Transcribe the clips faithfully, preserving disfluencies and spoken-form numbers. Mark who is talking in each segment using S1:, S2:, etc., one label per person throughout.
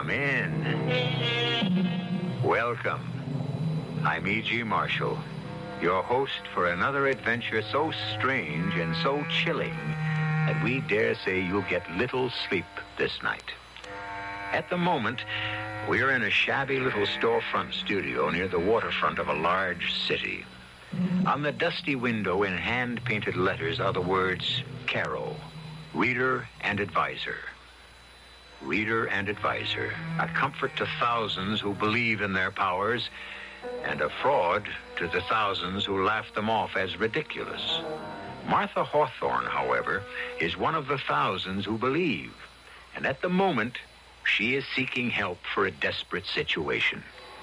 S1: Come in. Welcome. I'm E G. Marshall, your host for another adventure so strange and so chilling that we dare say you'll get little sleep this night. At the moment, we're in a shabby little storefront studio near the waterfront of a large city. On the dusty window in hand-painted letters are the words, Caro, Reader and Advisor. Reader and Advisor, a comfort to thousands who believe in their powers, and a fraud to the thousands who laugh them off as ridiculous. Martha Hawthorne, however, is one of the thousands who believe, and at the moment, she is seeking help for a desperate situation.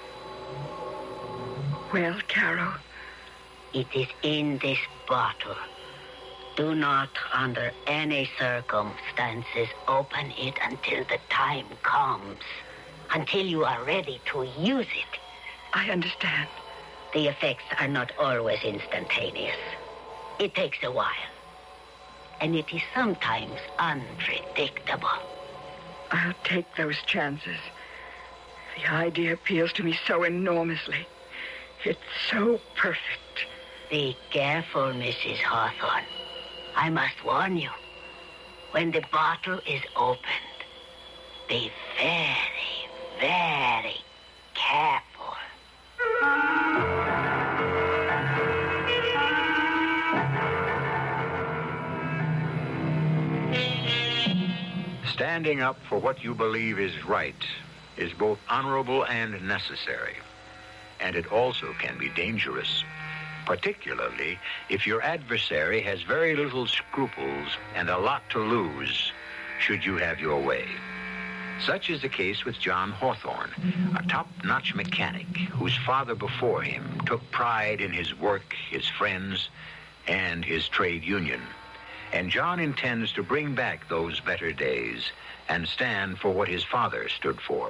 S2: Well, Caro?
S3: It is in this bottle. Do not, under any circumstances, open it until the time comes. Until you are ready to use it.
S2: I understand.
S3: The effects are not always instantaneous. It takes a while. And it is sometimes unpredictable.
S2: I'll take those chances. The idea appeals to me so enormously. It's so perfect.
S3: Be careful, Missus Hawthorne. I must warn you. When the bottle is opened, be very, very careful.
S1: Standing up for what you believe is right is both honorable and necessary. And it also can be dangerous, particularly if your adversary has very little scruples and a lot to lose should you have your way. Such is the case with John Hawthorne, a top-notch mechanic whose father before him took pride in his work, his friends, and his trade union. And John intends to bring back those better days and stand for what his father stood for.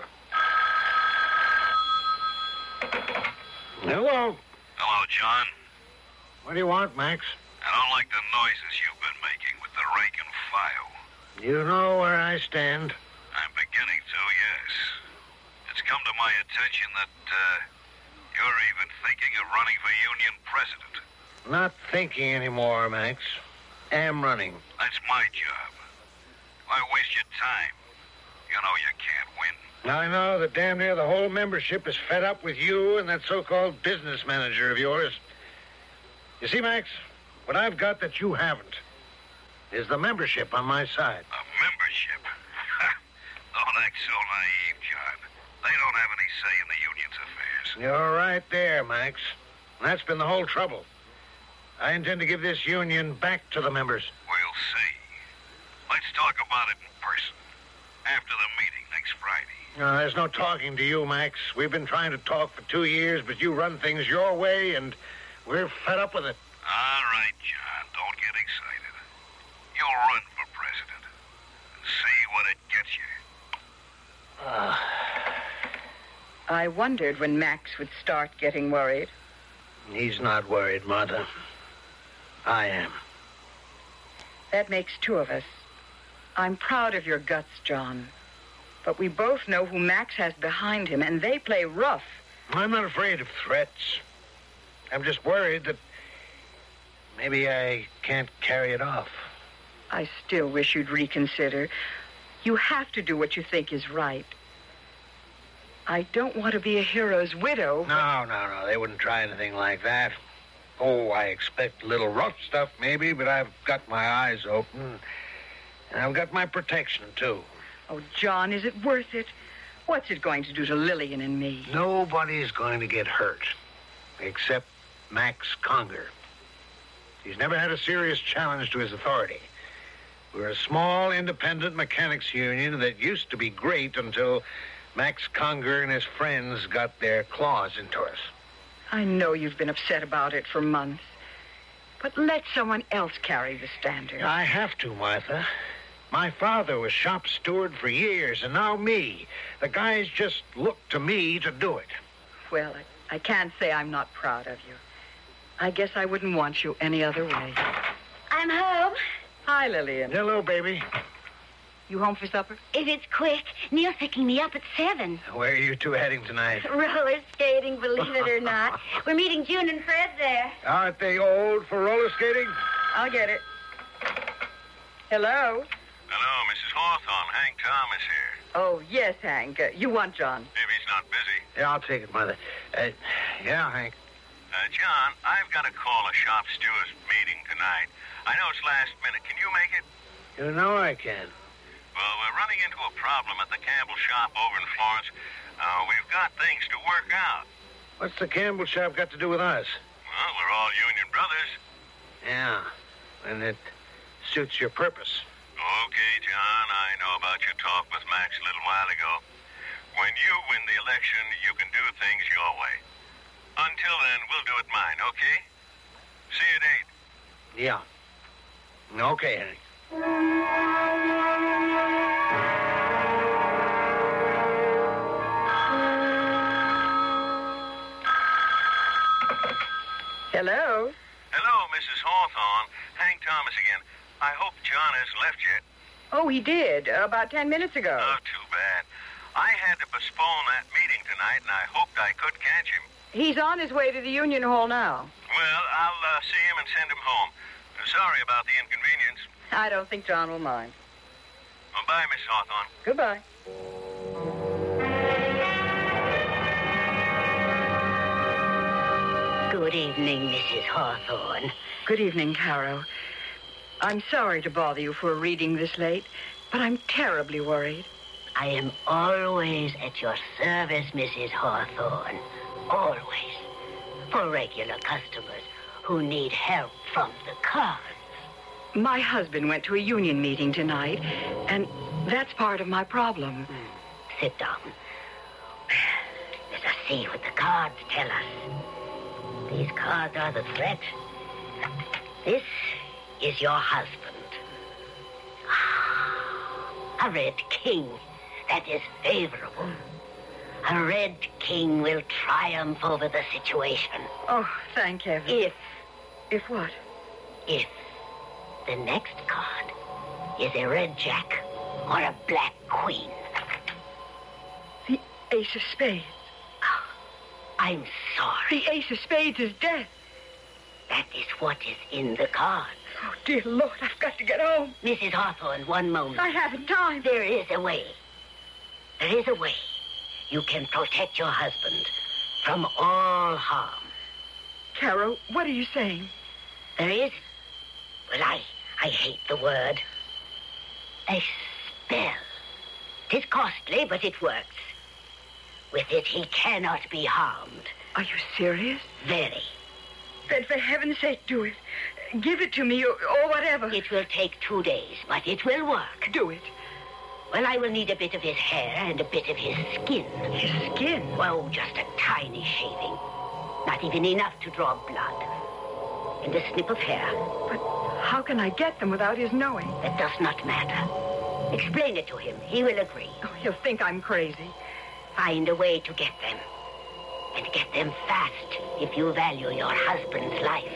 S4: Hello.
S5: Hello, John.
S4: What do you want, Max?
S5: I don't like the noises you've been making with the rake and file.
S4: You know where I stand.
S5: I'm beginning to, yes. It's come to my attention that, uh, you're even thinking of running for union president.
S4: Not thinking anymore, Max. Am running.
S5: That's my job. Why waste your time? You know you can't win.
S4: I know that damn near the whole membership is fed up with you and that so-called business manager of yours. You see, Max, what I've got that you haven't is the membership on my side.
S5: A membership? Don't act so naive, John. They don't have any say in the union's affairs.
S4: You're right there, Max. And that's been the whole trouble. I intend to give this union back to the members.
S5: We'll see. Let's talk about it in person. After the meeting next Friday.
S4: No, there's no talking to you, Max. We've been trying to talk for two years, but you run things your way, and we're fed up with it.
S5: All right, John. Don't get excited. You'll run for president and see what it gets you.
S2: Uh, I wondered when Max would start getting worried.
S4: He's not worried, Martha. I am.
S2: That makes two of us. I'm proud of your guts, John. But we both know who Max has behind him, and they play rough.
S4: I'm not afraid of threats. I'm just worried that maybe I can't carry it off.
S2: I still wish you'd reconsider. You have to do what you think is right. I don't want to be a hero's widow. But...
S4: No, no, no. They wouldn't try anything like that. Oh, I expect a little rough stuff, maybe, but I've got my eyes open. And I've got my protection, too.
S2: Oh, John, is it worth it? What's it going to do to Lillian and me?
S4: Nobody's going to get hurt, except Max Conger. He's never had a serious challenge to his authority. We're a small, independent mechanics union that used to be great until Max Conger and his friends got their claws into us.
S2: I know you've been upset about it for months. But let someone else carry the standard.
S4: I have to, Martha. My father was shop steward for years, and now me. The guys just look to me to do it.
S2: Well, I, I can't say I'm not proud of you. I guess I wouldn't want you any other way.
S3: I'm home.
S2: Hi, Lillian.
S4: Hello, baby.
S2: You home for supper?
S3: If it's quick, Neil's picking me up at seven.
S4: Where are you two heading tonight?
S3: Roller skating, believe it or not. We're meeting June and Fred there.
S4: Aren't they old for roller skating?
S2: I'll get it. Hello?
S5: Hello, Missus Hawthorne. Hank Thomas here.
S2: Oh, yes, Hank. Uh, you want John?
S5: If he's not busy.
S4: Yeah, I'll take it, Mother. Uh, yeah, Hank.
S5: Uh, John, I've got to call a shop stewards meeting tonight. I know it's last minute. Can you make it?
S4: You know I can.
S5: Well, we're running into a problem at the Campbell shop over in Florence. Uh, we've got things to work out.
S4: What's the Campbell shop got to do with us?
S5: Well, we're all union brothers.
S4: Yeah, and it suits your purpose.
S5: Okay, John, I know about your talk with Max a little while ago. When you win the election, you can do things your way. Until then, we'll do it mine, okay? See you at eight.
S4: Yeah. Okay, Hank.
S2: Hello?
S5: Hello, Missus Hawthorne. Hank Thomas again. I hope John hasn't left yet.
S2: Oh, he did. Uh, about ten minutes ago.
S5: Oh, too bad. I had to postpone that meeting tonight, and I hoped I could catch him.
S2: He's on his way to the Union Hall now.
S5: Well, I'll uh, see him and send him home. Sorry about the inconvenience.
S2: I don't think John will mind.
S5: Well, bye, Miss Hawthorne.
S2: Goodbye.
S3: Good evening, Missus Hawthorne.
S2: Good evening, Caro. I'm sorry to bother you for a reading this late, but I'm terribly worried.
S3: I am always at your service, Missus Hawthorne. Always. For regular customers who need help from the cards.
S2: My husband went to a union meeting tonight, and that's part of my problem.
S3: Mm. Sit down. Let us see what the cards tell us. These cards are the threat. This is your husband. A red king. That is favorable. A red king will triumph over the situation.
S2: Oh, thank heaven.
S3: If,
S2: If what?
S3: if the next card is a red jack or a black queen.
S2: The ace of spades.
S3: I'm sorry.
S2: The ace of spades is dead.
S3: That is what is in the card.
S2: Oh, dear Lord, I've got to get home.
S3: Missus Hawthorne, one moment.
S2: I haven't time.
S3: There is a way. There is a way. You can protect your husband from all harm.
S2: Caro, what are you saying?
S3: There is, well, I, I hate the word, a spell. It is costly, but it works. With it, he cannot be harmed.
S2: Are you serious?
S3: Very.
S2: Then for heaven's sake, do it. Give it to me or, or whatever.
S3: It will take two days, but it will work.
S2: Do it.
S3: Well, I will need a bit of his hair and a bit of his skin.
S2: His skin?
S3: Oh, just a tiny shaving. Not even enough to draw blood. And a snip of hair.
S2: But how can I get them without his knowing?
S3: That does not matter. Explain it to him. He will agree.
S2: Oh, he'll think I'm crazy.
S3: Find a way to get them. And get them fast if you value your husband's life.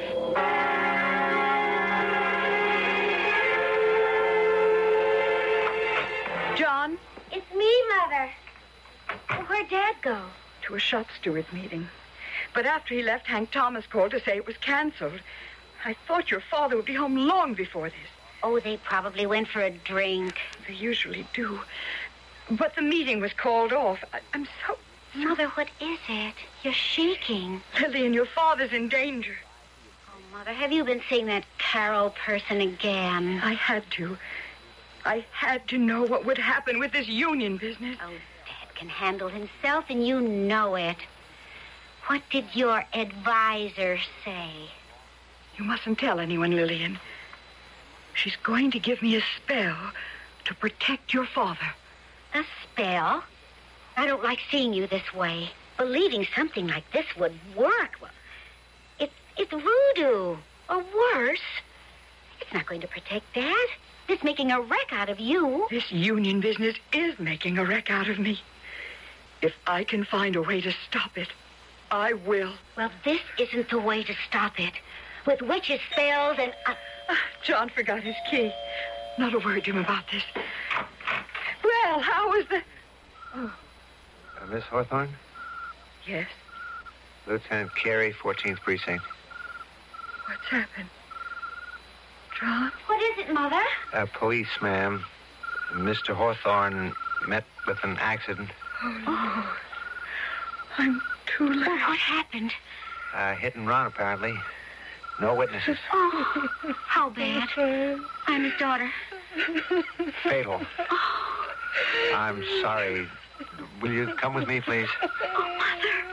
S2: John?
S6: It's me, Mother. Where'd Dad go?
S2: To a shop steward's meeting. But after he left, Hank Thomas called to say it was canceled. I thought your father would be home long before this.
S3: Oh, they probably went for a drink.
S2: They usually do. But the meeting was called off. I, I'm so...
S6: Mother, what is it? You're shaking.
S2: Lillian, your father's in danger.
S6: Oh, Mother, have you been seeing that Carol person again?
S2: I had to. I had to know what would happen with this union business.
S6: Oh, Dad can handle himself, and you know it. What did your advisor say?
S2: You mustn't tell anyone, Lillian. She's going to give me a spell to protect your father.
S6: A spell? I don't like seeing you this way. Believing something like this would work. Well, it, it's voodoo, or worse. It's not going to protect Dad. It's making a wreck out of you.
S2: This union business is making a wreck out of me. If I can find a way to stop it, I will.
S6: Well, this isn't the way to stop it. With witches' spells and... Uh...
S2: Ah, John forgot his key. Not a word to him about this. Well, how was the... Oh,
S4: Uh, Miss Hawthorne?
S2: yes.
S4: Lieutenant Carey, fourteenth Precinct.
S2: What's happened? John?
S6: What is it, Mother?
S4: Uh, police, ma'am. Mister Hawthorne met with an accident.
S2: Oh, Lord. I'm too late.
S6: Well, what happened?
S4: Uh, hit and run, apparently. No witnesses.
S6: Oh, how bad. I'm his daughter.
S4: Fatal. I'm sorry. Will you come with me, please?
S6: Oh, Mother.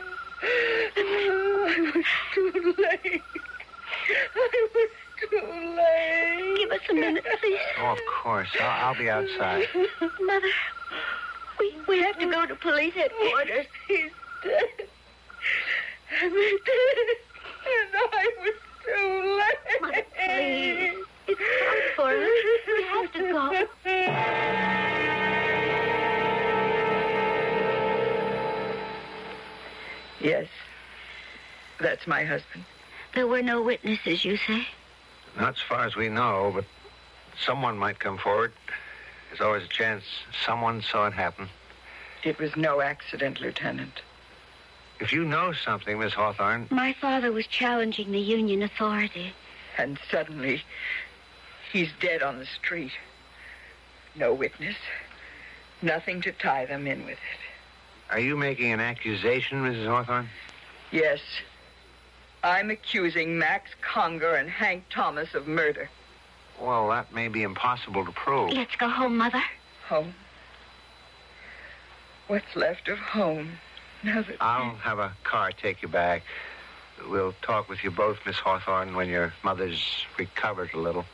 S2: I was too late. I was too late.
S6: Give us a minute, please.
S4: Oh, of course. I'll, I'll be outside.
S6: Mother, we, we have to go to police headquarters.
S2: He's dead. And he's dead. And I was too late.
S6: Mother, please. It's hard for us. We have to go.
S2: Yes. That's my husband.
S6: There were no witnesses, you say?
S4: Not as far as we know, but someone might come forward. There's always a chance someone saw it happen.
S2: It was no accident, Lieutenant.
S4: If you know something, Miss Hawthorne...
S6: My father was challenging the Union authority.
S2: And suddenly, he's dead on the street. No witness. Nothing to tie them in with it.
S4: Are you making an accusation, Missus Hawthorne?
S2: Yes. I'm accusing Max Conger and Hank Thomas of murder.
S4: Well, that may be impossible to prove.
S6: Let's go home, Mother.
S2: Home? What's left of home now that...
S4: I'll have a car take you back. We'll talk with you both, Miss Hawthorne, when your mother's recovered a little.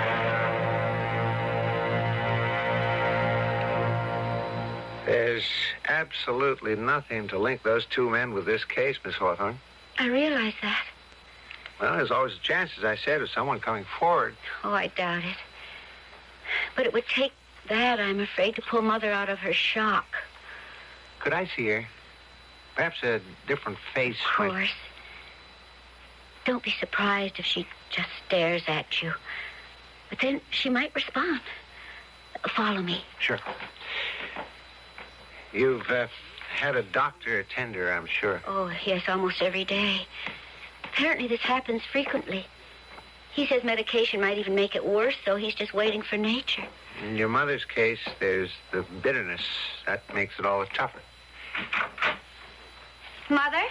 S4: There's absolutely nothing to link those two men with this case, Miss Hawthorne.
S6: I realize that.
S4: Well, there's always a chance, as I said, of someone coming forward.
S6: Oh, I doubt it. But it would take that, I'm afraid, to pull Mother out of her shock.
S4: Could I see her? Perhaps a different face.
S6: Of course. Might... Don't be surprised if she just stares at you. But then she might respond. Follow me.
S4: Sure. You've uh, had a doctor attend her, I'm sure.
S6: Oh, yes, almost every day. Apparently this happens frequently. He says medication might even make it worse, so he's just waiting for nature.
S4: In your mother's case, there's the bitterness. That makes it all the tougher.
S6: Mother?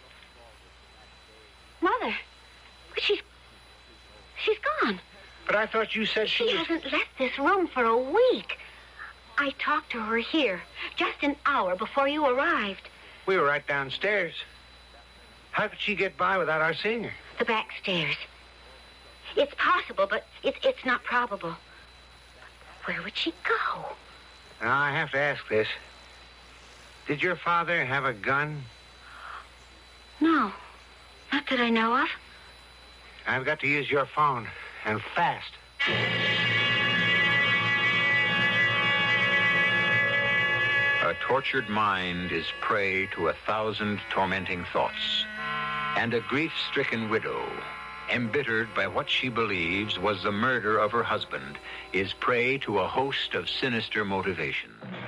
S6: Mother? But she's... she's gone.
S4: But I thought you said she
S6: She
S4: was...
S6: hasn't left this room for a week. I talked to her here just an hour before you arrived.
S4: We were right downstairs. How could she get by without our seeing her?
S6: The back stairs. It's possible, but it, it's not probable. Where would she go?
S4: Now, I have to ask this. Did your father have a gun?
S6: No. Not that I know of.
S4: I've got to use your phone, and fast.
S1: A tortured mind is prey to a thousand tormenting thoughts. And a grief-stricken widow, embittered by what she believes was the murder of her husband, is prey to a host of sinister motivation.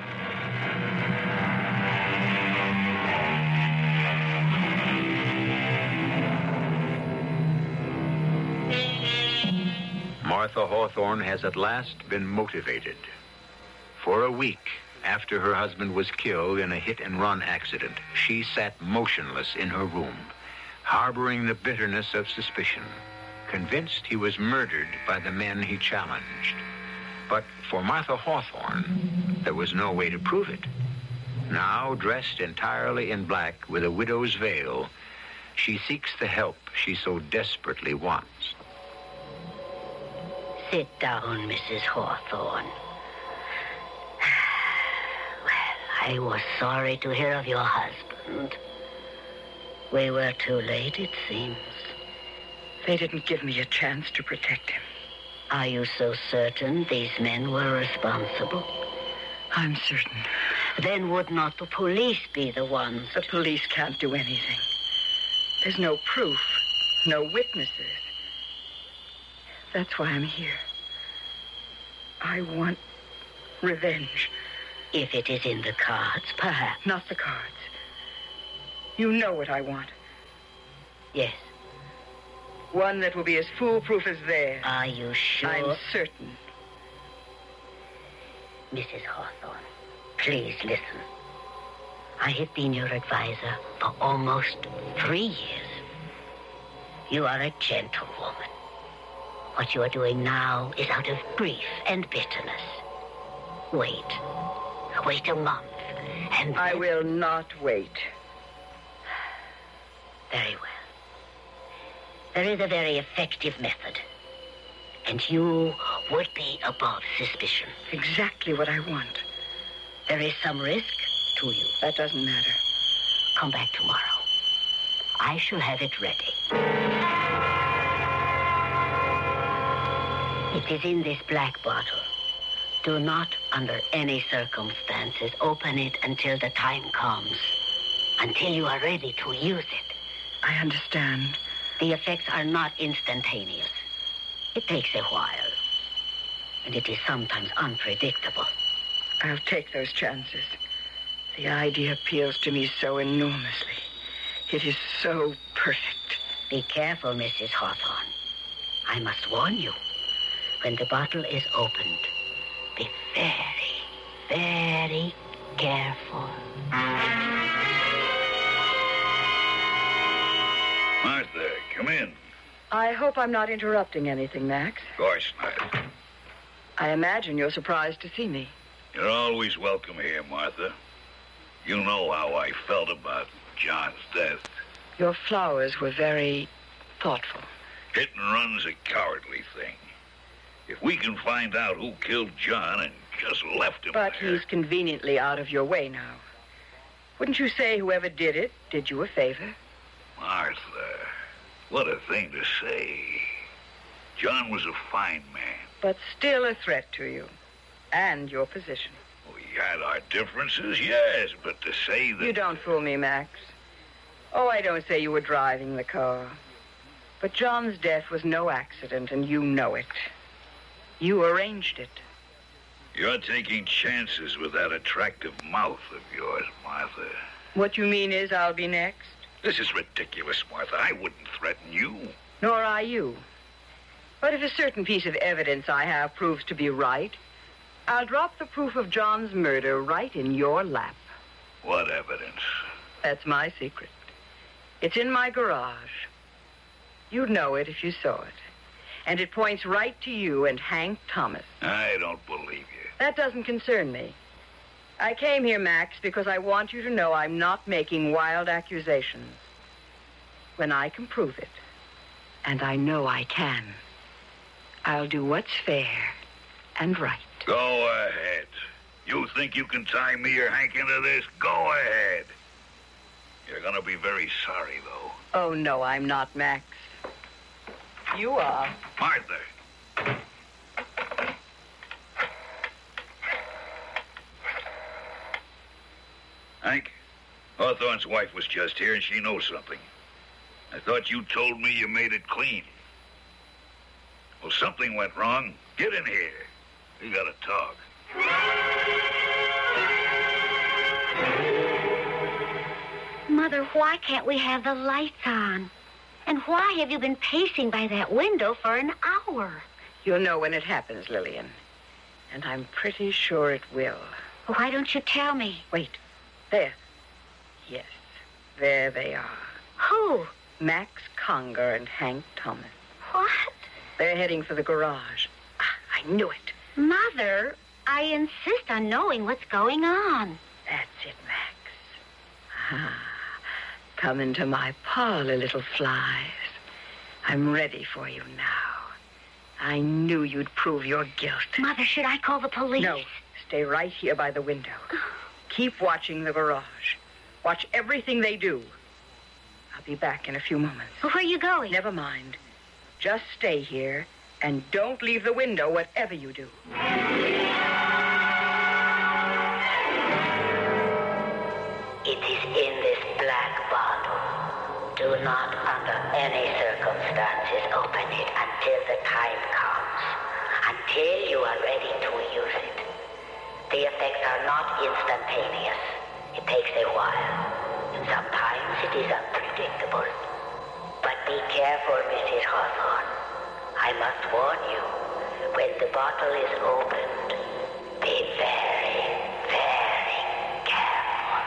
S1: Martha Hawthorne has at last been motivated. For a week after her husband was killed in a hit-and-run accident, she sat motionless in her room, harboring the bitterness of suspicion, convinced he was murdered by the men he challenged. But for Martha Hawthorne, there was no way to prove it. Now, dressed entirely in black with a widow's veil, she seeks the help she so desperately wants.
S3: Sit down, Missus Hawthorne. Well, I was sorry to hear of your husband. We were too late, it seems.
S2: They didn't give me a chance to protect him.
S3: Are you so certain these men were responsible?
S2: I'm certain.
S3: Then would not the police be the ones?
S2: The police can't do anything. There's no proof, no witnesses. That's why I'm here. I want Revenge.
S3: If it is in the cards, perhaps.
S2: Not the cards. You know what I want.
S3: Yes.
S2: One that will be as foolproof as theirs.
S3: Are you sure?
S2: I'm certain.
S3: Missus Hawthorne, please listen. I have been your advisor for almost three years. You are a gentlewoman. What you are doing now is out of grief and bitterness. Wait. Wait a month, and
S2: I
S3: then...
S2: will not wait.
S3: Very well. There is a very effective method, and you would be above suspicion.
S2: Exactly what I want.
S3: There is some risk to you.
S2: That doesn't matter.
S3: Come back tomorrow. I shall have it ready. It is in this black bottle. Do not, under any circumstances, open it until the time comes. Until you are ready to use it.
S2: I understand.
S3: The effects are not instantaneous. It takes a while. And it is sometimes unpredictable.
S2: I'll take those chances. The idea appeals to me so enormously. It is so perfect.
S3: Be careful, Missus Hawthorne. I must warn you. When the bottle is opened, be very, very careful.
S7: Martha, come in.
S2: I hope I'm not interrupting anything, Max.
S7: Of course not.
S2: I imagine you're surprised to see me.
S7: You're always welcome here, Martha. You know how I felt about John's death.
S2: Your flowers were very thoughtful.
S7: Hit and run's a cowardly thing. If we can find out who killed John and just left him
S2: But
S7: there...
S2: he's conveniently out of your way now. Wouldn't you say whoever did it did you a favor?
S7: Martha, what a thing to say. John was a fine man.
S2: But still a threat to you. And your position.
S7: We had our differences, yes, but to say that...
S2: You don't fool me, Max. Oh, I don't say you were driving the car. But John's death was no accident, and you know it. You arranged it.
S7: You're taking chances with that attractive mouth of yours, Martha.
S2: What you mean is I'll be next?
S7: This is ridiculous, Martha. I wouldn't threaten you.
S2: Nor I you. But if a certain piece of evidence I have proves to be right, I'll drop the proof of John's murder right in your lap.
S7: What evidence?
S2: That's my secret. It's in my garage. You'd know it if you saw it. And it points right to you and Hank Thomas.
S7: I don't believe you.
S2: That doesn't concern me. I came here, Max, because I want you to know I'm not making wild accusations. When I can prove it, and I know I can, I'll do what's fair and right.
S7: Go ahead. You think you can tie me or Hank into this? Go ahead. You're gonna be very sorry, though.
S2: Oh, no, I'm not, Max. You are.
S7: Martha. Hank, Hawthorne's wife was just here, and she knows something. I thought you told me you made it clean. Well, something went wrong. Get in here. We gotta talk.
S6: Mother, why can't we have the lights on? And why have you been pacing by that window for an hour?
S2: You'll know when it happens, Lillian. And I'm pretty sure it will.
S6: Why don't you tell me?
S2: Wait. There. Yes. There they are.
S6: Who?
S2: Max Conger and Hank Thomas.
S6: What?
S2: They're heading for the garage. Ah, I knew it.
S6: Mother, I insist on knowing what's going on.
S2: That's it, Max. Ah, come into my parlor, little flies. I'm ready for you now. I knew you'd prove your guilt.
S6: Mother, should I call the police?
S2: No, stay right here by the window. Keep watching the garage. Watch everything they do. I'll be back in a few moments.
S6: Where are you going?
S2: Never mind. Just stay here and don't leave the window, whatever you do.
S3: It is in this black bottle. Do not, under any circumstances, open it until the time comes. Until you are ready to use it. The effects are not instantaneous. It takes a while. And sometimes it is unpredictable. But be careful, Missus Hawthorne. I must warn you, when the bottle is opened, be very, very careful.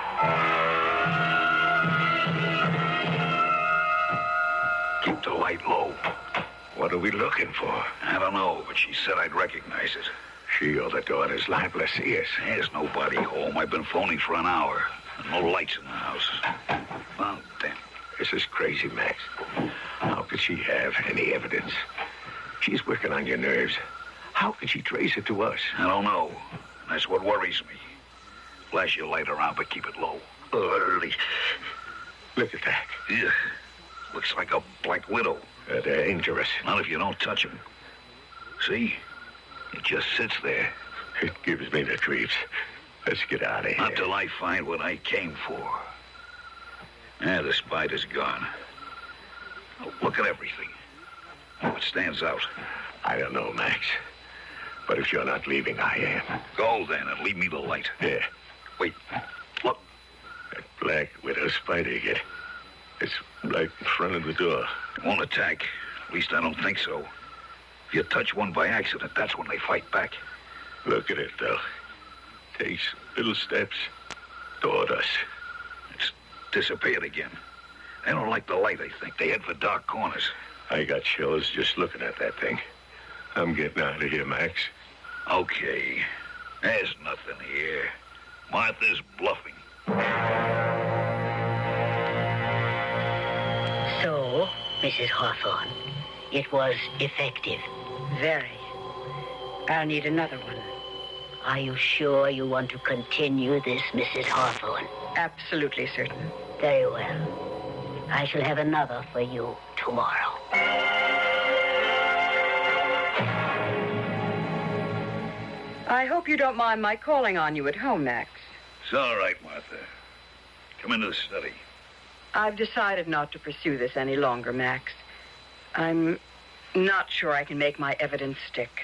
S7: Keep the light low.
S1: What are we looking for?
S7: I don't know, but she said I'd recognize it.
S1: She or the daughter's liable to see us.
S7: There's nobody home. I've been phoning for an hour. No lights in the house. Well, damn.
S1: This is crazy, Max. How could she have any evidence? She's working on your nerves. How could she trace it to us?
S7: I don't know. That's what worries me. Flash your light around, but keep it low.
S1: Early. Look at that.
S7: Yeah. Looks like a black widow.
S1: Uh, they're dangerous.
S7: Not if you don't touch them. See? It just sits there.
S1: It gives me the creeps. Let's get out of here.
S7: Not till I find what I came for. Ah, the spider's gone. Oh, look at everything. What stands out?
S1: I don't know, Max. But if you're not leaving, I am.
S7: Go then and leave me the light.
S1: Yeah.
S7: Wait. Look.
S1: That black widow spider again. It's right in front of the door.
S7: It won't attack. At least I don't think so. If you touch one by accident, that's when they fight back.
S1: Look at it, though. Takes little steps toward us.
S7: It's disappeared again. They don't like the light, I think. They head for dark corners.
S1: I got chills just looking at that thing. I'm getting out of here, Max.
S7: Okay. There's nothing here. Martha's bluffing.
S3: So, Missus Hawthorne, it was effective.
S2: Very. I'll need another one.
S3: Are you sure you want to continue this, Missus Hawthorne?
S2: Absolutely certain.
S3: Very well. I shall have another for you tomorrow.
S2: I hope you don't mind my calling on you at home, Max.
S7: It's all right, Martha. Come into the study.
S2: I've decided not to pursue this any longer, Max. I'm not sure I can make my evidence stick.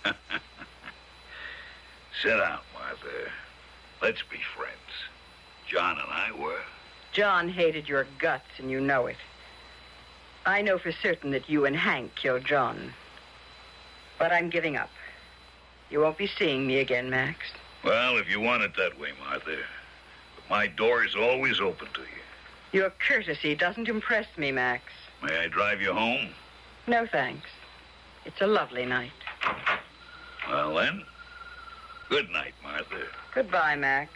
S7: Sit down, Martha. Let's be friends. John and I were.
S2: John hated your guts, and you know it. I know for certain that you and Hank killed John. But I'm giving up. You won't be seeing me again, Max.
S7: Well, if you want it that way, Martha. But my door is always open to you.
S2: Your courtesy doesn't impress me, Max.
S7: May I drive you home?
S2: No, thanks. It's a lovely night.
S7: Well, then, good night, Martha.
S2: Goodbye, Max.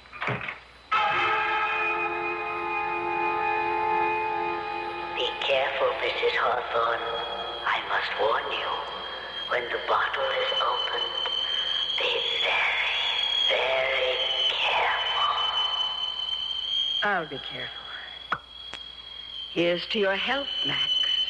S3: Be careful, Missus Hawthorne. I must warn you. When the bottle is opened, be very, very careful.
S2: I'll be careful. Here's to your health, Max.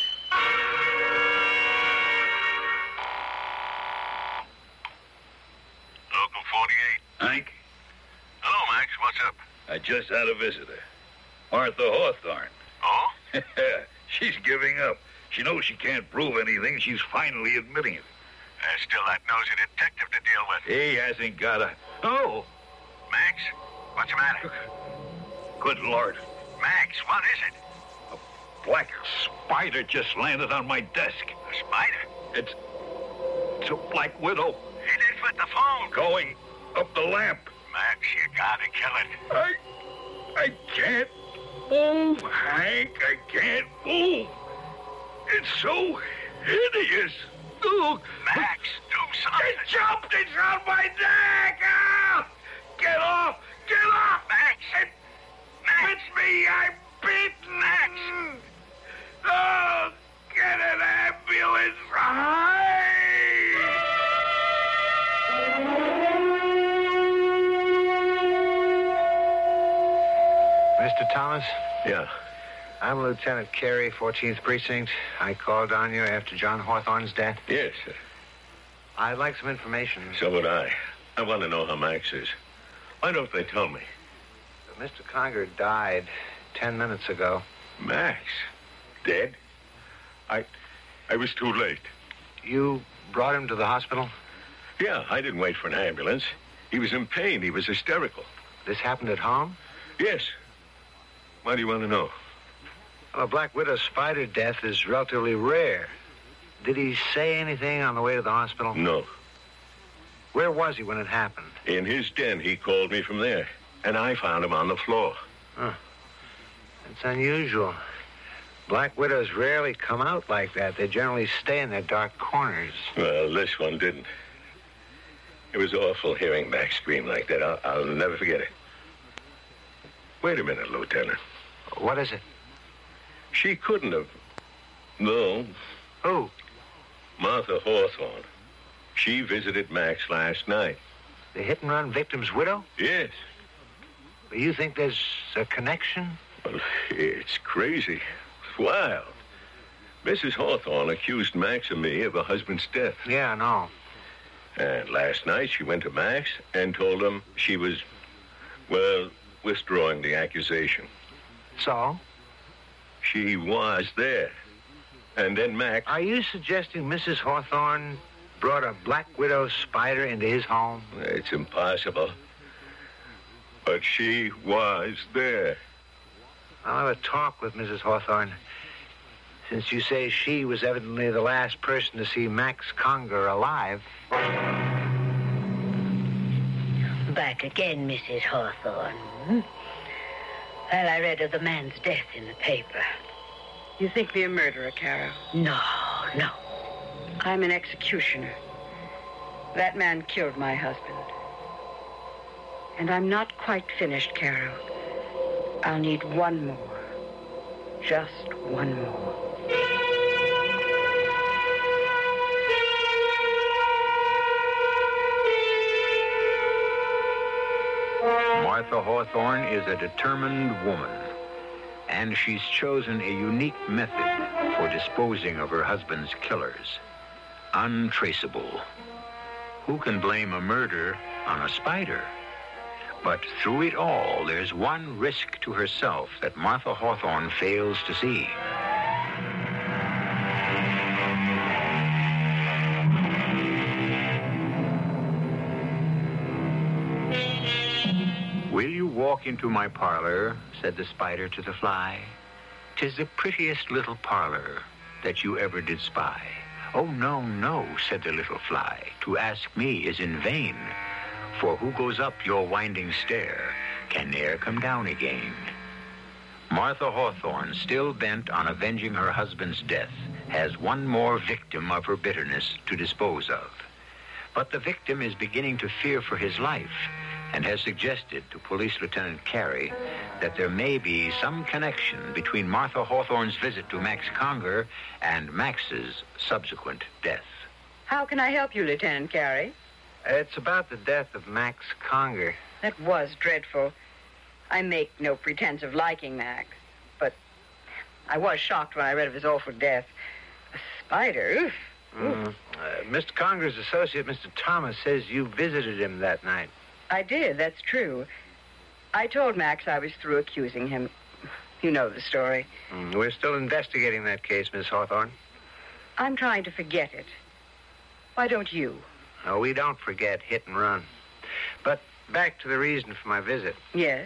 S5: Local forty-eight.
S7: Hank,
S5: Hello, Max. What's up?
S7: I just had a visitor. Martha Hawthorne.
S5: Oh?
S7: She's giving up. She knows she can't prove anything. She's finally admitting it.
S5: There's still that nosy detective to deal with.
S7: He hasn't got a... Oh!
S5: Max, what's the matter?
S7: Good Lord.
S5: Max, what is it?
S7: A black spider just landed on my desk.
S5: A spider?
S7: It's... It's a black widow.
S5: Hit it with the phone.
S7: Going up the lamp.
S5: Max, you gotta kill it.
S7: I... I can't move, Hank. I can't move. It's so hideous. Oh,
S5: Max, do something.
S7: it jumped. It's on my neck. Ah! Get off. Get off.
S5: Max.
S7: It
S5: Max.
S7: bit me. I'm bitten.
S5: Max.
S7: Oh, get an ambulance. Hi.
S4: Mister Thomas,
S1: Yeah.
S4: I'm Lieutenant Carey, fourteenth Precinct. I called on you after John Hawthorne's death.
S1: Yes, sir.
S4: I'd like some information.
S1: So would I. I want to know how Max is. Why don't they tell me?
S4: Mister Conger died ten minutes ago.
S1: Max? Dead? I... I was too late.
S4: You brought him to the hospital?
S1: Yeah, I didn't wait for an ambulance.
S8: He was in pain. He was hysterical.
S4: This happened at home?
S8: Yes. Why do you want to know?
S4: Well, a Black Widow spider death is relatively rare. Did he say anything on the way to the hospital?
S8: No.
S4: Where was he when it happened?
S8: In his den. He called me from there. And I found him on the floor.
S4: Huh. That's unusual. Black widows rarely come out like that. They generally stay in their dark corners.
S8: Well, this one didn't. It was awful hearing Max scream like that. I'll, I'll never forget it. Wait a minute, Lieutenant.
S4: What is it?
S8: She couldn't have. No.
S4: Who?
S8: Martha Hawthorne. She visited Max last night.
S4: The hit-and-run victim's widow?
S8: Yes.
S4: You think there's a connection?
S8: Well, it's crazy. It's wild. Missus Hawthorne accused Max and me of her husband's death.
S4: Yeah, I know.
S8: And last night she went to Max and told him she was, well, withdrawing the accusation.
S4: So?
S8: She was there. And then Max...
S4: Are you suggesting Missus Hawthorne brought a Black Widow spider into his home?
S8: It's impossible. But she was there.
S4: I'll have a talk with Missus Hawthorne. Since you say she was evidently the last person to see Max Conger alive.
S3: Back again, Missus Hawthorne. Hmm? Well, I read of the man's death in the paper.
S2: You think me a murderer, Carol?
S3: No, no.
S2: I'm an executioner. That man killed my husband. And I'm not quite finished, Carol. I'll need one more. Just one more.
S1: Martha Hawthorne is a determined woman, and she's chosen a unique method for disposing of her husband's killers. Untraceable. Who can blame a murder on a spider? But through it all, there's one risk to herself that Martha Hawthorne fails to see. Will you walk into my parlor, said the spider to the fly. 'Tis the prettiest little parlor that you ever did spy. Oh, no, no, said the little fly. To ask me is in vain. For who goes up your winding stair can ne'er come down again. Martha Hawthorne, still bent on avenging her husband's death, has one more victim of her bitterness to dispose of. But the victim is beginning to fear for his life and has suggested to Police Lieutenant Carey that there may be some connection between Martha Hawthorne's visit to Max Conger and Max's subsequent death.
S2: How can I help you, Lieutenant Carey?
S4: It's about the death of Max Conger.
S2: That was dreadful. I make no pretense of liking Max, but I was shocked when I read of his awful death. A spider, oof.
S4: Mm. Uh, Mister Conger's associate, Mister Thomas, says you visited him that night.
S2: I did, that's true. I told Max I was through accusing him. You know the story.
S4: Mm, we're still investigating that case, Miss Hawthorne.
S2: I'm trying to forget it. Why don't you?
S4: No, we don't forget hit and run. But back to the reason for my visit.
S2: Yes?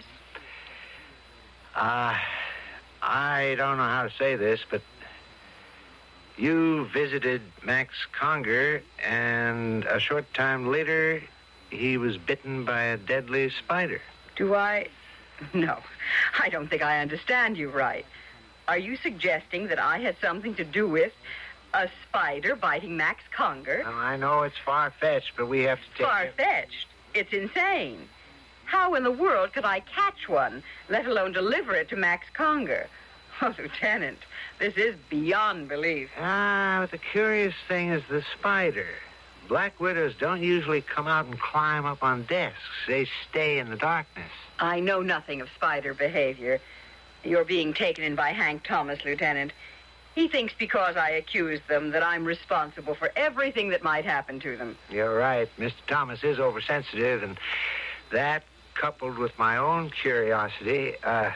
S4: Uh, I don't know how to say this, but you visited Max Conger, and a short time later, he was bitten by a deadly spider.
S2: Do I? No, I don't think I understand you right. Are you suggesting that I had something to do with a spider biting Max Conger?
S4: Well, I know it's far-fetched, but we have to take...
S2: Far-fetched? It's insane. How in the world could I catch one, let alone deliver it to Max Conger? Oh, Lieutenant, this is beyond belief.
S4: Ah, but the curious thing is the spider. Black widows don't usually come out and climb up on desks. They stay in the darkness.
S2: I know nothing of spider behavior. You're being taken in by Hank Thomas, Lieutenant. He thinks because I accused them that I'm responsible for everything that might happen to them.
S4: You're right. Mister Thomas is oversensitive, and that, coupled with my own curiosity, uh...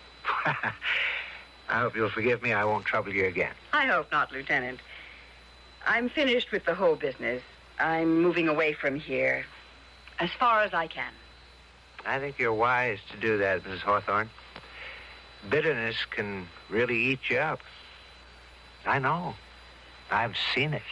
S4: I hope you'll forgive me. I won't trouble you again.
S2: I hope not, Lieutenant. I'm finished with the whole business. I'm moving away from here. As far as I can.
S4: I think you're wise to do that, Missus Hawthorne. Bitterness can really eat you up. I know. I've seen it.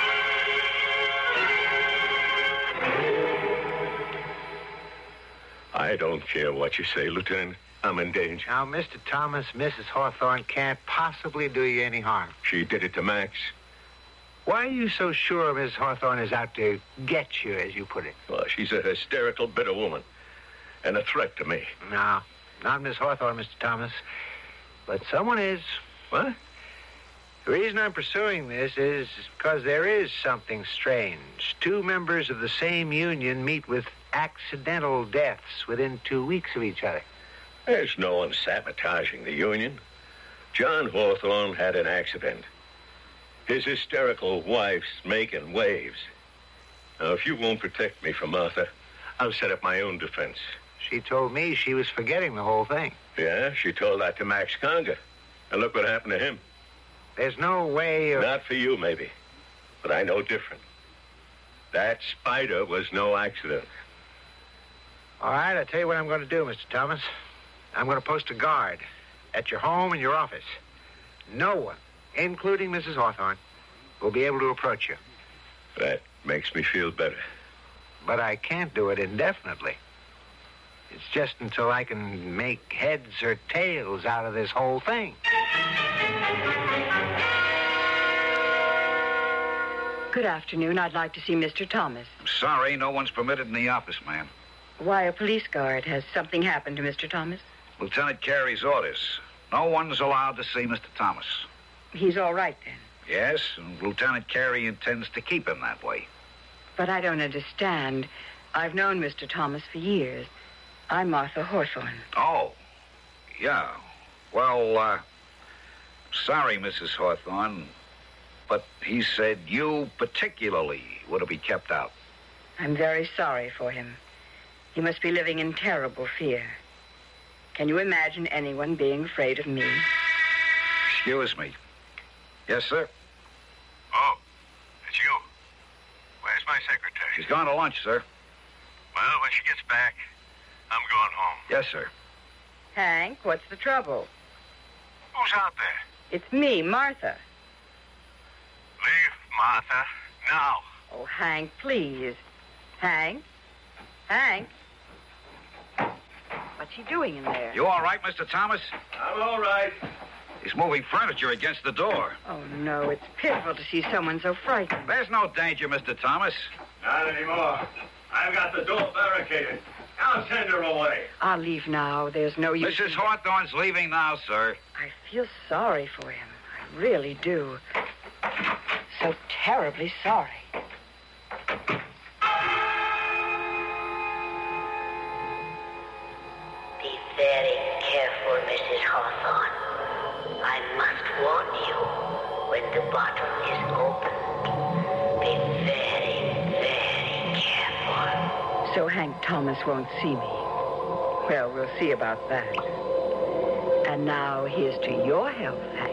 S8: I don't care what you say, Lieutenant. I'm in danger.
S4: Now, Mister Thomas, Missus Hawthorne can't possibly do you any harm.
S8: She did it to Max.
S4: Why are you so sure Missus Hawthorne is out to get you, as you put it?
S8: Well, she's a hysterical, bitter woman. And a threat to me.
S4: No, not Miss Hawthorne, Mister Thomas. But someone is.
S8: What?
S4: The reason I'm pursuing this is because there is something strange. Two members of the same union meet with accidental deaths within two weeks of each other.
S8: There's no one sabotaging the union. John Hawthorne had an accident. His hysterical wife's making waves. Now, if you won't protect me from Martha, I'll set up my own defense.
S4: She told me she was forgetting the whole thing.
S8: Yeah, she told that to Max Conger. And look what happened to him.
S4: There's no way of...
S8: Not for you, maybe. But I know different. That spider was no accident.
S4: All right, I'll tell you what I'm going to do, Mister Thomas. I'm going to post a guard at your home and your office. No one, including Missus Hawthorne, will be able to approach you.
S8: That makes me feel better.
S4: But I can't do it indefinitely. It's just until I can make heads or tails out of this whole thing.
S2: Good afternoon. I'd like to see Mister Thomas.
S9: I'm sorry, no one's permitted in the office, ma'am.
S2: Why, a police guard. Has something happened to Mister Thomas?
S9: Lieutenant Carey's orders. No one's allowed to see Mister Thomas.
S2: He's all right, then.
S9: Yes, and Lieutenant Carey intends to keep him that way.
S2: But I don't understand. I've known Mister Thomas for years. I'm Martha Hawthorne.
S9: Oh, yeah. Well, uh, sorry, Missus Hawthorne, but he said you particularly were to be kept out.
S2: I'm very sorry for him. He must be living in terrible fear. Can you imagine anyone being afraid of me?
S9: Excuse me. Yes, sir?
S5: Oh, it's you. Where's my secretary?
S9: She's gone to lunch, sir.
S5: Well, when she gets back, I'm going home.
S9: Yes, sir.
S2: Hank, what's the trouble?
S5: Who's out there?
S2: It's me, Martha.
S5: Leave Martha now.
S2: Oh, Hank, please. Hank? Hank? What's he doing in there?
S9: You all right, Mister Thomas?
S8: I'm all right.
S9: He's moving furniture against the door.
S2: Oh, no, it's pitiful to see someone so frightened.
S9: There's no danger, Mister Thomas.
S8: Not anymore. I've got the door barricaded. I'll send her away.
S2: I'll leave now. There's no use.
S9: Missus Hawthorne's leaving now, sir.
S2: I feel sorry for him. I really do. So terribly sorry.
S3: Be very careful, Missus Hawthorne. I must warn you when the bottle is opened. Be very, very careful.
S2: So Hank Thomas won't see me. Well, we'll see about that. And now here's to your health, Hank.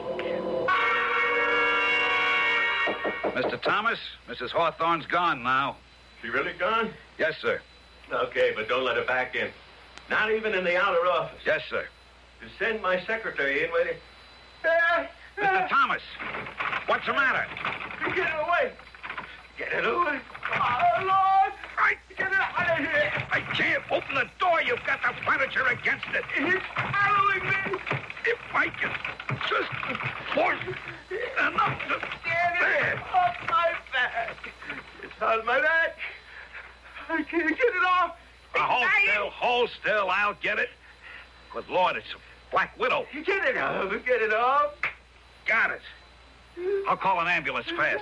S9: Mister Thomas, Missus Hawthorne's gone now.
S8: She really gone?
S9: Yes, sir.
S8: Okay, but don't let her back in. Not even in the outer office.
S9: Yes, sir.
S8: To send my secretary in with it.
S9: Mister Thomas, what's the matter?
S8: Get it away. Get it away. Oh, Lord.
S9: Right.
S8: Get it out of here.
S9: I can't open the door. You've got the furniture against it.
S8: It's following me.
S9: If I can just force enough to...
S8: Get it off my back. It's on my back. I can't get it off.
S9: Uh, hold still, hold still. I'll get it. Good Lord, it's a Black Widow.
S8: Get it off. Get it off.
S9: Got it. I'll call an ambulance fast.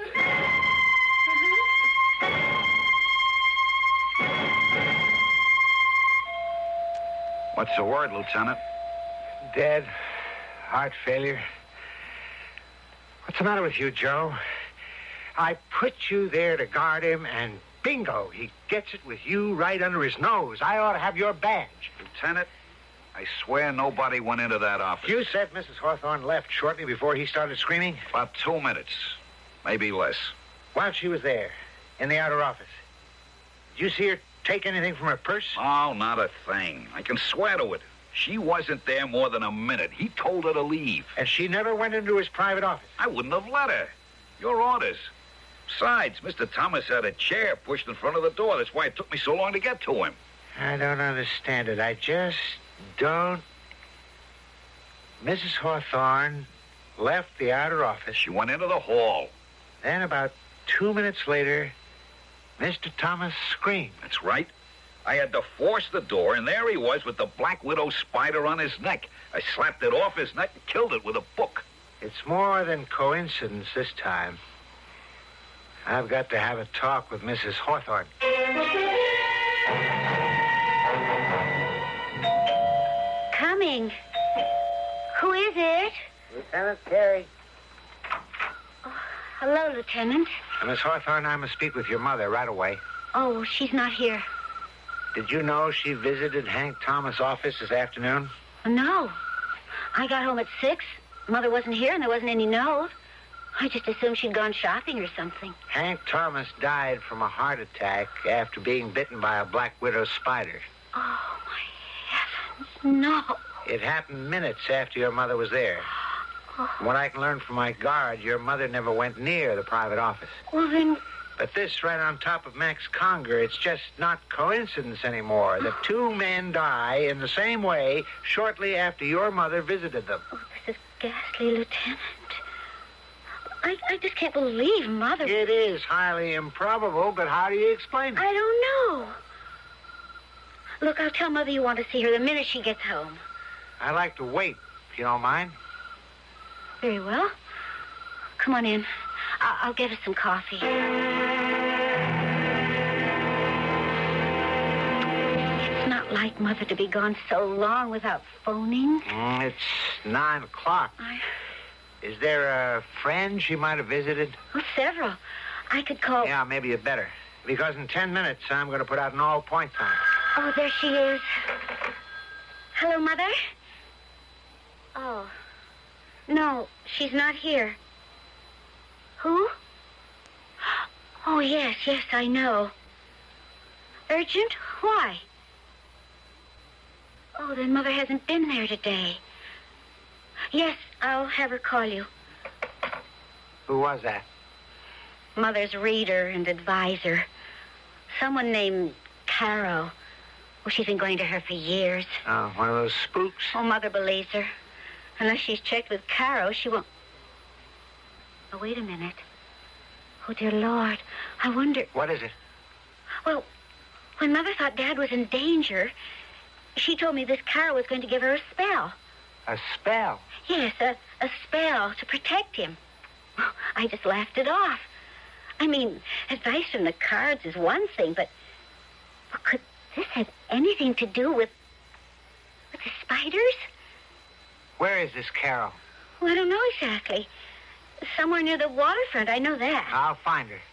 S9: What's the word, Lieutenant?
S4: Dead. Heart failure. What's the matter with you, Joe? I put you there to guard him, and bingo, he gets it with you right under his nose. I ought to have your badge.
S9: Lieutenant, I swear nobody went into that office.
S4: You said Missus Hawthorne left shortly before he started screaming?
S9: About two minutes. Maybe less.
S4: While she was there, in the outer office, did you see her take anything from her purse?
S9: Oh, not a thing. I can swear to it. She wasn't there more than a minute. He told her to leave.
S4: And she never went into his private office?
S9: I wouldn't have let her. Your orders. Besides, Mister Thomas had a chair pushed in front of the door. That's why it took me so long to get to him.
S4: I don't understand it. I just don't... Missus Hawthorne left the outer office.
S9: She went into the hall.
S4: Then about two minutes later, Mister Thomas screamed.
S9: That's right. I had to force the door, and there he was with the Black Widow spider on his neck. I slapped it off his neck and killed it with a book.
S4: It's more than coincidence this time. I've got to have a talk with Missus Hawthorne.
S6: Coming. Who is it?
S4: Lieutenant Carey.
S6: Oh, hello, Lieutenant.
S4: Uh, Miss Hawthorne, I must speak with your mother right away.
S6: Oh, she's not here.
S4: Did you know she visited Hank Thomas' office this afternoon?
S6: No. I got home at six. Mother wasn't here, and there wasn't any note. I just assumed she'd gone shopping or something.
S4: Hank Thomas died from a heart attack after being bitten by a Black Widow spider.
S6: Oh, my heavens, no.
S4: It happened minutes after your mother was there.
S6: Oh.
S4: From what I can learn from my guard, your mother never went near the private office.
S6: Well, then...
S4: But this right on top of Max Conger, it's just not coincidence anymore. The two men die in the same way shortly after your mother visited them.
S6: Oh, this is ghastly, Lieutenant. I, I just can't believe Mother...
S4: It is highly improbable, but how do you explain it?
S6: I don't know. Look, I'll tell Mother you want to see her the minute she gets home.
S4: I'd like to wait, if you don't mind.
S6: Very well. Come on in. I- I'll get us some coffee. It's not like Mother to be gone so long without phoning.
S4: Mm, it's nine o'clock.
S6: I...
S4: Is there a friend she might have visited?
S6: Oh, several. I could call...
S4: Yeah, maybe you better. Because in ten minutes, I'm going to put out an all-point time.
S6: Oh, there she is. Hello, Mother? Oh. No, she's not here. Who? Oh, yes, yes, I know. Urgent? Why? Oh, then Mother hasn't been there today. Yes, I'll have her call you.
S4: Who was that?
S6: Mother's reader and advisor. Someone named Caro. Oh, she's been going to her for years.
S4: Oh, one of those spooks?
S6: Oh, Mother believes her. Unless she's checked with Caro, she won't... Oh, wait a minute. Oh, dear Lord. I wonder...
S4: What is it?
S6: Well, when Mother thought Dad was in danger, she told me this Caro was going to give her a spell.
S4: A spell?
S6: Yes, a, a spell to protect him. Oh, I just laughed it off. I mean, advice from the cards is one thing, but... Well, could this have anything to do with... with the spiders?
S4: Where is this Carol?
S6: Well, I don't know exactly. Somewhere near the waterfront, I know that.
S4: I'll find her.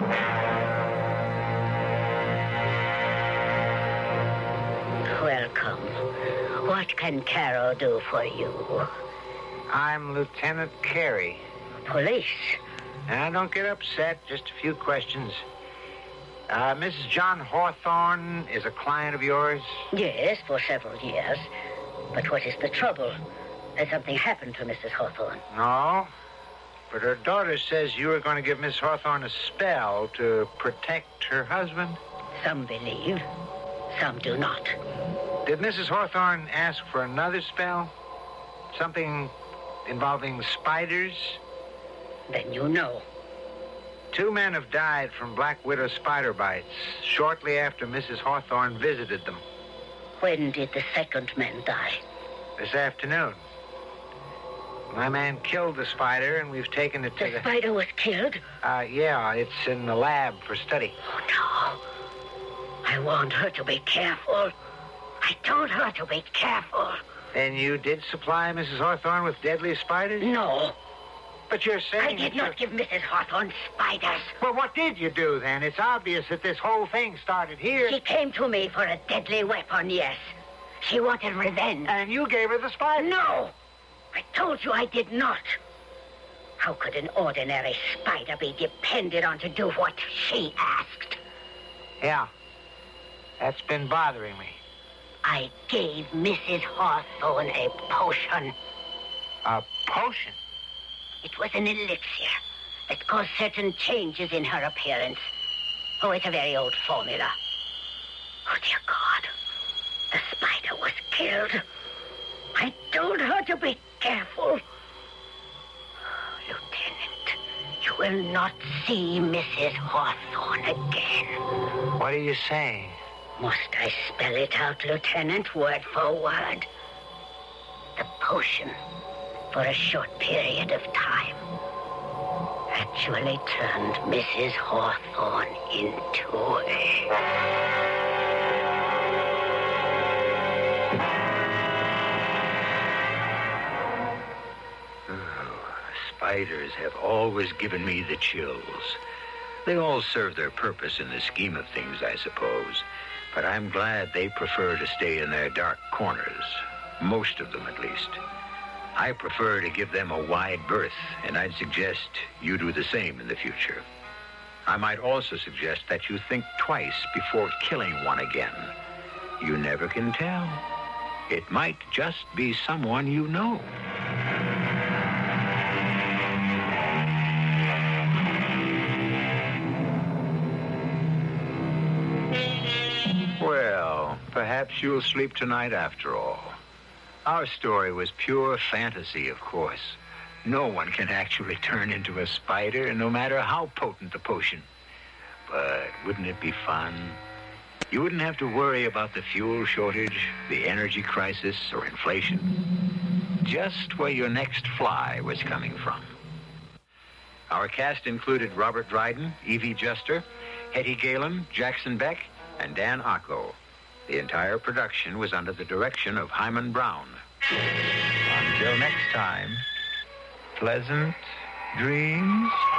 S3: Welcome. What can Carol do for you?
S4: I'm Lieutenant Carey.
S3: Police?
S4: Now, don't get upset. Just a few questions. Uh, Missus John Hawthorne is a client of yours?
S3: Yes, for several years. But what is the trouble? Has something happened to Missus Hawthorne?
S4: No. But her daughter says you were going to give Miss Hawthorne a spell to protect her husband.
S3: Some believe, some do not.
S4: Did Missus Hawthorne ask for another spell? Something involving spiders?
S3: Then you know.
S4: Two men have died from Black Widow spider bites shortly after Missus Hawthorne visited them.
S3: When did the second man die?
S4: This afternoon. My man killed the spider, and we've taken it to
S3: The
S4: the...
S3: spider was killed?
S4: Uh, yeah, it's in the lab for study.
S3: Oh, no. I warned her to be careful. I told her to be careful.
S4: And you did supply Missus Hawthorne with deadly spiders?
S3: No.
S4: But you're saying...
S3: I did
S4: that
S3: not
S4: you're-
S3: give Missus Hawthorne spiders.
S4: Well, what did you do, then? It's obvious that this whole thing started here.
S3: She came to me for a deadly weapon, yes. She wanted revenge.
S4: And you gave her the spider.
S3: No! I told you I did not. How could an ordinary spider be depended on to do what she asked?
S4: Yeah.
S10: That's been bothering me.
S3: I gave Missus Hawthorne a potion.
S10: A potion?
S3: It was an elixir that caused certain changes in her appearance. Oh, it's a very old formula. Oh, dear God. The spider was killed. I told her to be careful. Lieutenant, you will not see Missus Hawthorne again.
S10: What are you saying?
S3: Must I spell it out, Lieutenant, word for word? The potion, for a short period of time, actually turned Missus Hawthorne into a...
S1: Spiders have always given me the chills. They all serve their purpose in the scheme of things, I suppose. But I'm glad they prefer to stay in their dark corners. Most of them, at least. I prefer to give them a wide berth, and I'd suggest you do the same in the future. I might also suggest that you think twice before killing one again. You never can tell. It might just be someone you know. Well, perhaps you'll sleep tonight after all. Our story was pure fantasy, of course. No one can actually turn into a spider, no matter how potent the potion. But wouldn't it be fun? You wouldn't have to worry about the fuel shortage, the energy crisis, or inflation. Just where your next fly was coming from. Our cast included Robert Dryden, Evie Juster, Hetty Galen, Jackson Beck, and Dan Acco. The entire production was under the direction of Hyman Brown. Until next time, pleasant dreams.